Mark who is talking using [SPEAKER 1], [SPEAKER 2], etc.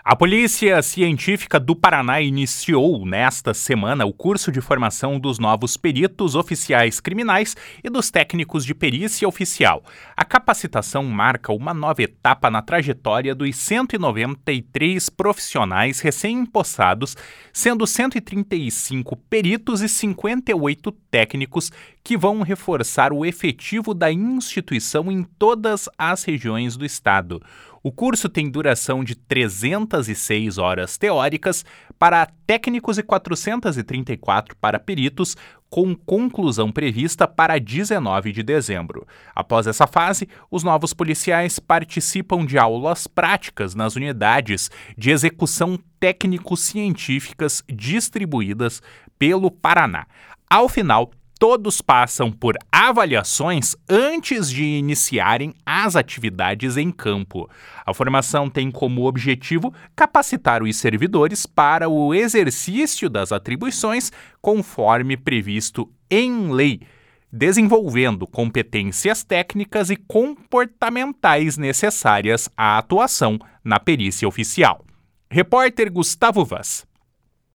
[SPEAKER 1] A Polícia Científica do Paraná iniciou nesta semana o curso de formação dos novos peritos oficiais criminais e dos técnicos de perícia oficial. A capacitação marca uma nova etapa na trajetória dos 193 profissionais recém-impossados, sendo 135 peritos e 58 técnicos que vão reforçar o efetivo da instituição em todas as regiões do estado. O curso tem duração de 306 horas teóricas para técnicos e 434 para peritos, com conclusão prevista para 19 de dezembro. Após essa fase, os novos policiais participam de aulas práticas nas unidades de execução técnico-científicas distribuídas pelo Paraná. Ao final, todos passam por avaliações antes de iniciarem as atividades em campo. A formação tem como objetivo capacitar os servidores para o exercício das atribuições conforme previsto em lei, desenvolvendo competências técnicas e comportamentais necessárias à atuação na perícia oficial. Repórter Gustavo Vaz.